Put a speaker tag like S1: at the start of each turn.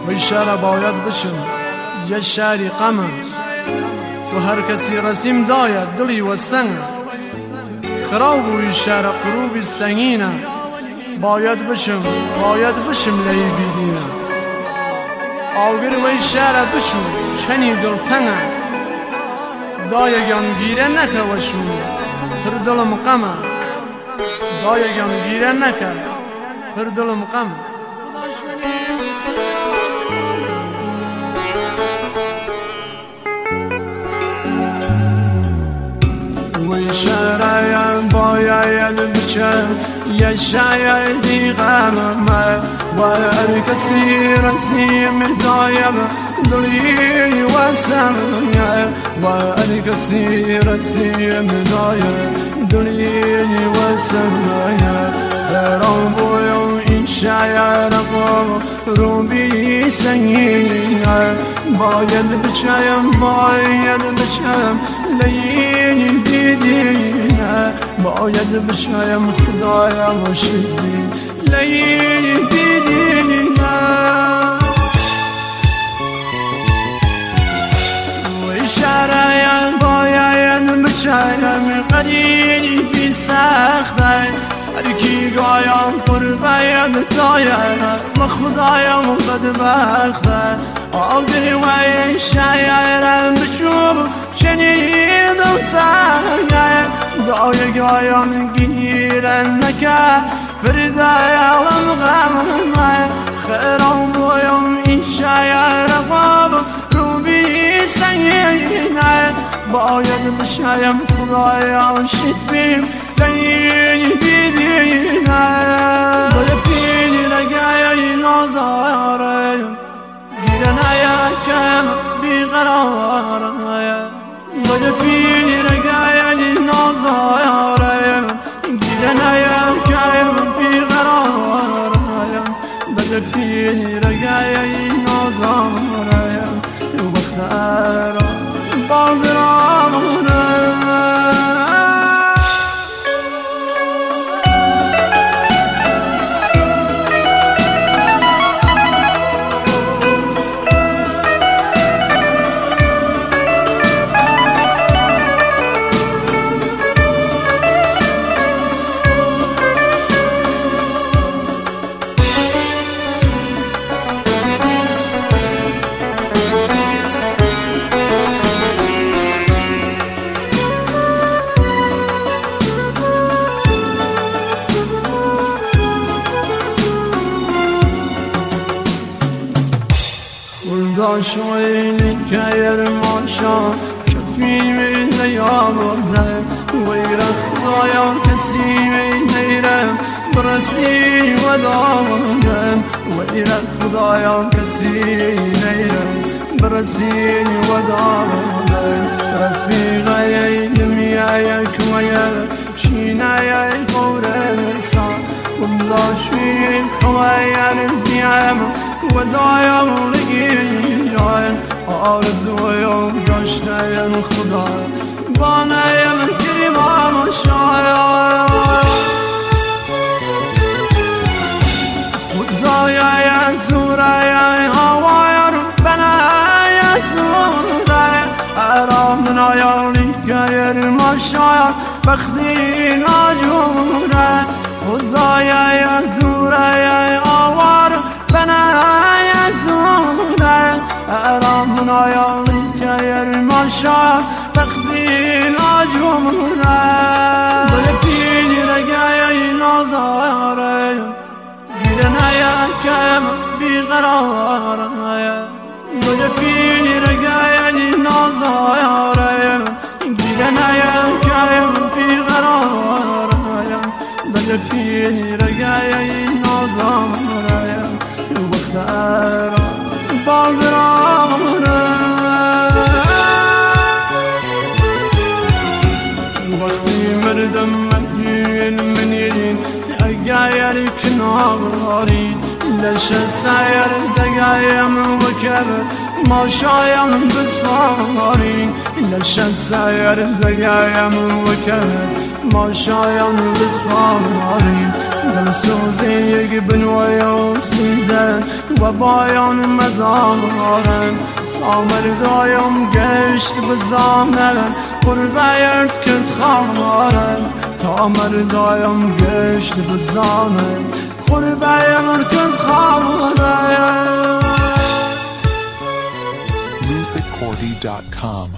S1: وی شهر باید بچم یه شهری غمه و هر کسی رسیم داید دلی و سنگ خراب وی شهر قروبی سنگینه باید بشم لی بیدینه آوگر وی شهر بچو چنی دلتنگه دایگان گیره نکه وشون هر دلم غمه دایگان گیره نکه هر دلم غمه وی شهر باید بچم یه شهری غمه و هر کسی رسیم دایم دلی و سنگه و هر کسی رسیم دایم دلی و سنگه خیران بویم این شهر روبی سنگینه باید بچم لینی بیدینه باید بچم خدایا شدی لینی بیدینه وی شهر باید بچم قرینی بی سخته هر کی گایم پر باید داید و خدایم بدبخته آگری وی شهرم بچوب شنیدم سنگه دای گایم گیرن نکه فردایم غمه خیرم بویم این شهر قاب روبی سنگینه باید بشایم خدایا شد بیم لینی بیدینه باید پینی لگه نازاره گیرن یکم بیقراره باید پینی لگه نازاره گیرن یکم بیقراره باید پینی لگه نازاره وقت بالدرامونه شوینی که ماشا کفی من نیامدم ویر خدایا کسی من نیرم برسی و دامدم ویر خدایا کسی نیرم برسی و دامدم رفیقای دمیای کمیا شینای قوره نسا خدا شوی خواهر دیم و دایم لگیم آرزویم داشتیم خدا بانیم کریمم شاید خدای زورای هوای بنای زورای ارام نایالی که ما شاید بختی ناجوره خدای زورای آوار بنای زوره ارام نایالی که ما شاید بختی ناجوره باید پینی لگه نازاره گیرن یکم بیقراره باید پینی لگه نازاره گیرن یکم بیقراره باید پینی لگه نازاره وقت بالدرامونه وقتی مردم من یدین اگر کناری لش سایر دقایم وکر ما شایم بسپاری لش سایر دقایم وکر ما شایم بسپاری دل سوزین یک بنویا سیدن و بایان مزامارن سامر دایم گشت بزامن قربه یرد کند خامارن تامر دایم گشت بزامن قربه یرد کند خامارن
S2: musiccordy.com